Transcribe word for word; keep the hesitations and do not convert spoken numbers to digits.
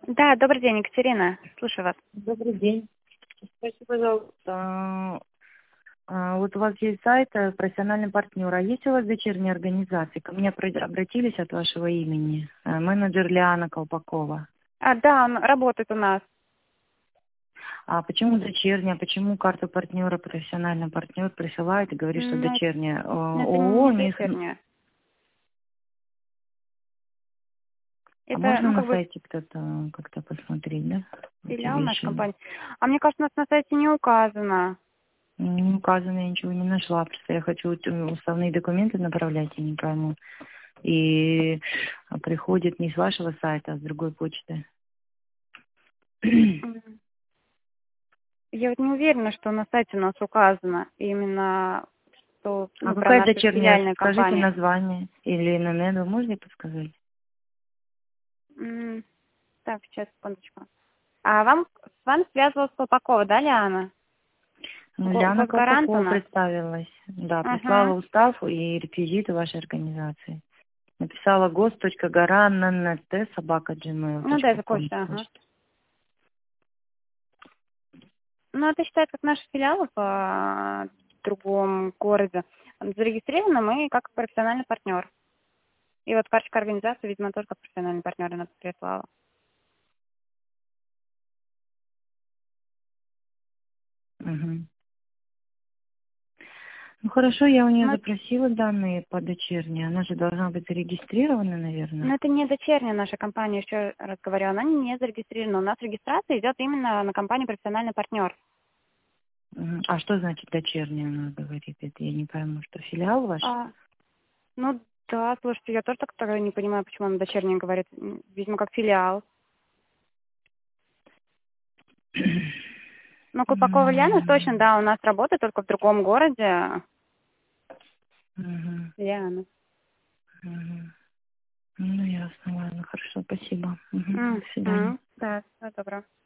Да, добрый день, Екатерина. Слушаю вас. Добрый день. Скажите, пожалуйста, а, вот у вас есть сайт э, профессиональный партнер, а есть у вас дочерние организации? Ко мне про- обратились от вашего имени. Э, Менеджер Лиана Колпакова. А, да, он работает у нас. А почему дочерняя? Почему карту партнера профессиональный партнер присылает и говорит, что Но дочерняя? Э, это ООО не не... с- дочерняя. А Это, можно ну, на как бы сайте кто-то как-то посмотреть, да? Эти филиал нашей вещи. компании. А мне кажется, у нас на сайте не указано. Не указано, я ничего не нашла. Просто я хочу э, уставные документы направлять, я не пойму. И приходит не с вашего сайта, а с другой почты. М. Я вот не уверена, что на сайте у нас указано именно, что, А ну, про какая нашу дочерняя? филиальную Скажите компанию. название. Или эн эн эн, вы можете подсказать? М, Так, сейчас, секундочку. А вам, с вами связывалась Колпакова, да, Лиана? Ну, Го- Ляна Госгарант у Колпакова нас? представилась. Да, прислала Ага. устав и реквизиты вашей организации. Написала гос.гараннт собака Ну да, gmail.com это почта, ага. почта. Ну, это считается как наш филиал в а, другом городе. Зарегистрированы мы как профессиональный партнер. И вот карточка организации, видимо, тоже как профессиональный партнер она прислала. Мгм. Ну хорошо, я у нее Но, запросила данные по дочерней. Она же должна быть зарегистрирована, наверное. но это не дочерняя наша компания, еще раз говорю, она не зарегистрирована. У нас регистрация идет именно на компанию профессиональный партнер. Мгм. А что значит дочерняя, она говорит? Это я не пойму, что филиал ваш? А, ну да, слушайте, я тоже так не понимаю, почему она дочерняя говорит. М, Видимо, как филиал. Но Колпакова Ляна точно, М, да, у нас работает только в другом городе. мгм, Ляна. мгм. Ну, ясно, ладно, хорошо, спасибо. Мгм, до свидания. Мгм. Да, всего доброго.